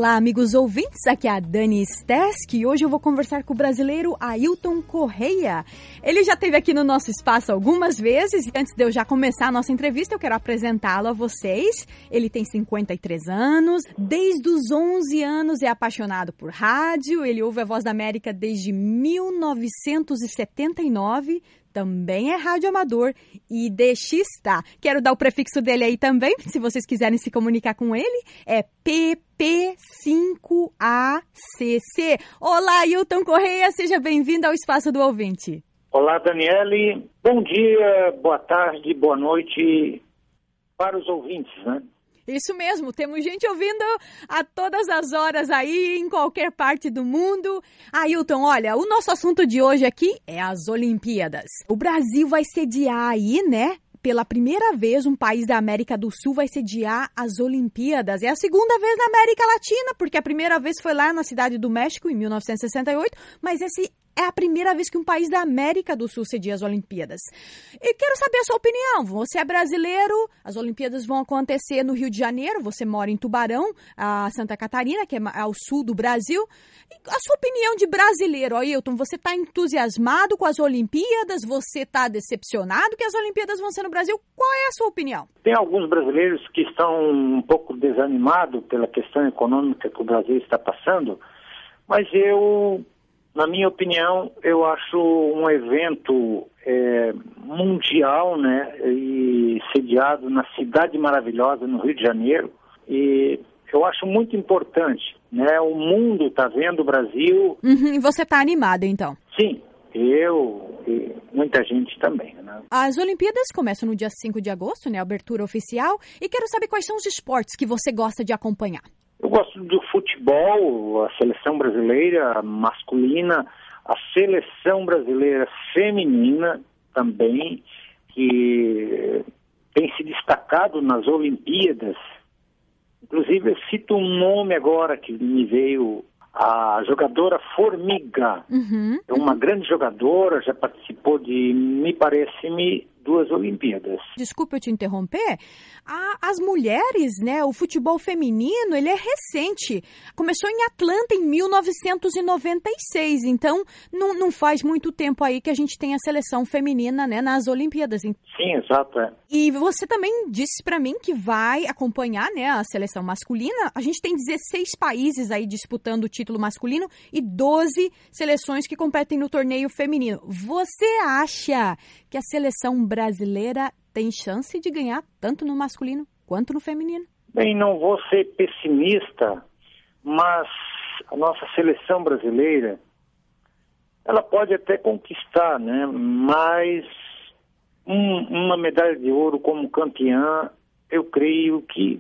Olá, amigos ouvintes, aqui é a Dani Stesk e hoje eu vou conversar com o brasileiro Ailton Correia. Ele já esteve aqui no nosso espaço algumas vezes e antes de eu já começar a nossa entrevista, eu quero apresentá-lo a vocês. Ele tem 53 anos, desde os 11 anos é apaixonado por rádio, ele ouve a Voz da América desde 1979, também é radioamador e DXtá. Quero dar o prefixo dele aí também, se vocês quiserem se comunicar com ele, é PP5ACC. Olá, Ailton Correia, seja bem-vindo ao Espaço do Ouvinte. Olá, Daniele. Bom dia, boa tarde, boa noite para os ouvintes, né? Isso mesmo, temos gente ouvindo a todas as horas aí, em qualquer parte do mundo. Ailton, olha, o nosso assunto de hoje aqui é as Olimpíadas. O Brasil vai sediar aí, né? Pela primeira vez, um país da América do Sul vai sediar as Olimpíadas. É a segunda vez na América Latina, porque a primeira vez foi lá na Cidade do México, em 1968, mas esse é a primeira vez que um país da América do Sul cedia as Olimpíadas. E quero saber a sua opinião. Você é brasileiro, as Olimpíadas vão acontecer no Rio de Janeiro, você mora em Tubarão, a Santa Catarina, que é ao sul do Brasil. E a sua opinião de brasileiro, Ailton, você está entusiasmado com as Olimpíadas? Você está decepcionado que as Olimpíadas vão ser no Brasil? Qual é a sua opinião? Tem alguns brasileiros que estão um pouco desanimados pela questão econômica que o Brasil está passando, mas na minha opinião, eu acho um evento mundial, né, e sediado na Cidade Maravilhosa, no Rio de Janeiro, e eu acho muito importante, né, o mundo está vendo o Brasil. E você está animado, então? Sim, eu e muita gente também, né? As Olimpíadas começam no dia 5 de agosto, né, a abertura oficial, e quero saber quais são os esportes que você gosta de acompanhar. Eu gosto do futebol, a seleção brasileira masculina, a seleção brasileira feminina também, que tem se destacado nas Olimpíadas. Inclusive, eu cito um nome agora que me veio, a jogadora Formiga. É uma grande jogadora, já participou de, me parece-me, 2 Olimpíadas. Desculpa eu te interromper. As mulheres, né, o futebol feminino, ele é recente. Começou em Atlanta em 1996, então não faz muito tempo aí que a gente tem a seleção feminina, né, nas Olimpíadas. Sim, exato. E você também disse para mim que vai acompanhar, né, a seleção masculina. A gente tem 16 países aí disputando o título masculino e 12 seleções que competem no torneio feminino. Você acha que a seleção brasileira tem chance de ganhar tanto no masculino quanto no feminino? Bem, não vou ser pessimista, mas a nossa seleção brasileira, ela pode até conquistar, né? Mas uma medalha de ouro como campeã, eu creio que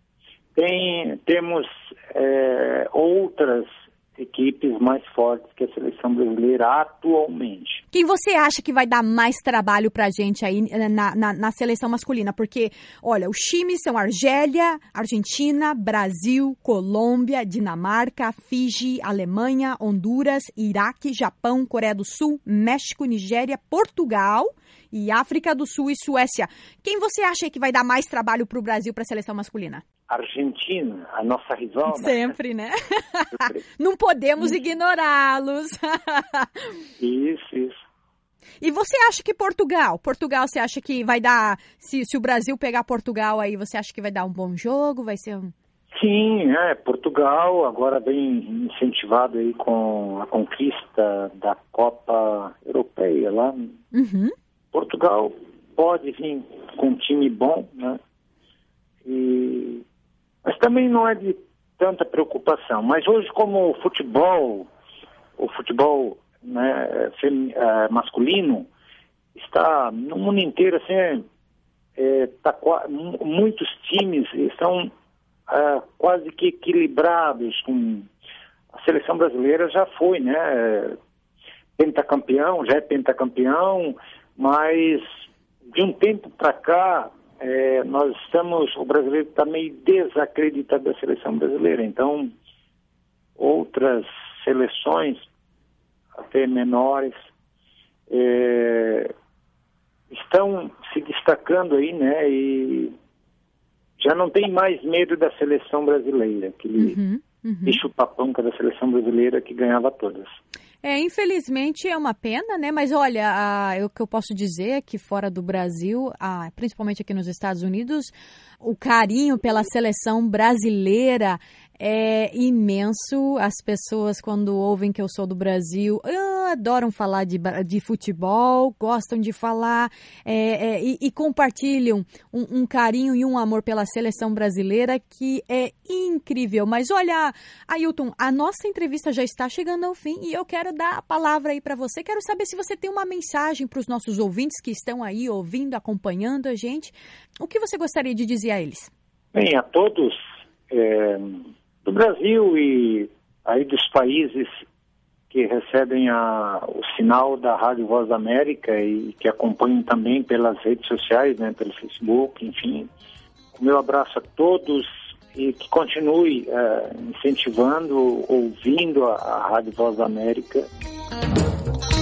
temos outras equipes mais fortes que a seleção brasileira atualmente. Quem você acha que vai dar mais trabalho pra gente aí na seleção masculina? Porque, olha, os times são Argélia, Argentina, Brasil, Colômbia, Dinamarca, Fiji, Alemanha, Honduras, Iraque, Japão, Coreia do Sul, México, Nigéria, Portugal e África do Sul e Suécia. Quem você acha que vai dar mais trabalho pro Brasil, pra seleção masculina? Argentina, a nossa rival. Sempre, né? Não podemos ignorá-los. Isso. E você acha que Portugal, você acha que vai dar, se o Brasil pegar Portugal aí, você acha que vai dar um bom jogo? Vai ser um... Sim, Portugal agora vem incentivado aí com a conquista da Copa Europeia lá. Portugal pode vir com um time bom, né? Mas também não é de tanta preocupação. Mas hoje, como o futebol, né, masculino está no mundo inteiro, assim, muitos times estão quase que equilibrados. A seleção brasileira já foi, né, já é pentacampeão, mas de um tempo para cá, o brasileiro está meio desacreditado da seleção brasileira. Então, outras seleções, até menores, estão se destacando aí, né? E já não tem mais medo da seleção brasileira. bicho-papão da seleção brasileira que ganhava todas. Infelizmente é uma pena, né? Mas olha, o que eu posso dizer é que fora do Brasil, principalmente aqui nos Estados Unidos, o carinho pela seleção brasileira é imenso. As pessoas, quando ouvem que eu sou do Brasil, adoram falar de futebol, gostam de falar e compartilham um carinho e um amor pela seleção brasileira que é incrível. Mas olha, Ailton, a nossa entrevista já está chegando ao fim e eu quero dar a palavra aí para você. Quero saber se você tem uma mensagem para os nossos ouvintes que estão aí ouvindo, acompanhando a gente. O que você gostaria de dizer a eles? Bem, a todos do Brasil e aí dos países que recebem o sinal da Rádio Voz da América e que acompanham também pelas redes sociais, né, pelo Facebook, enfim. O meu abraço a todos e que continue incentivando, ouvindo a Rádio Voz da América.